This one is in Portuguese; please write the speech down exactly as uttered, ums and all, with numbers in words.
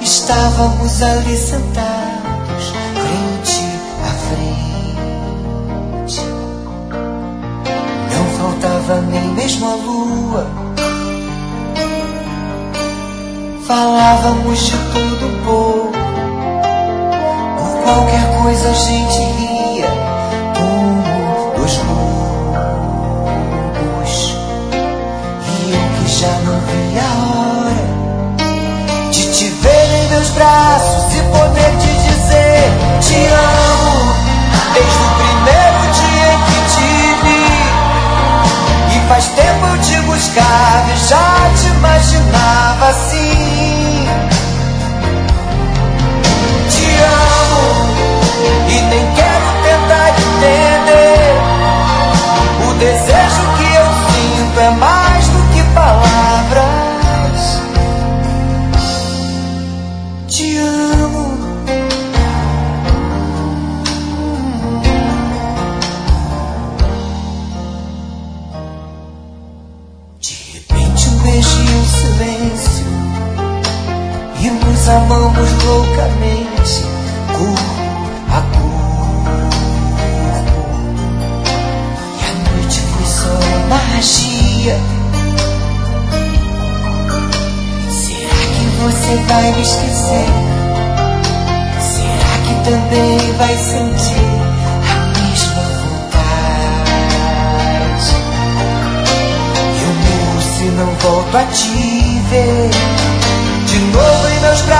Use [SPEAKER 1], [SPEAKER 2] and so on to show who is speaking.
[SPEAKER 1] Estávamos ali sentados, frente a frente. Não faltava nem mesmo a lua. Falávamos de tudo um pouco. Por qualquer coisa a gente ria, como dois lobos. E eu que já não via a hora de te ver em meus braços e poder te dizer te amo, desde o primeiro dia em que te vi. E faz tempo eu te buscava e já te imaginava assim. Te amo e nem quero tentar entender. O desejo que eu sinto é mais do que palavras. Te amo. De repente um beijo e um silêncio, e nos amamos loucamente, corpo a corpo. E a noite foi só magia. Será que você vai me esquecer? Será que também vai sentir a mesma vontade? Eu morro se não volto a te ver de novo em meus braços.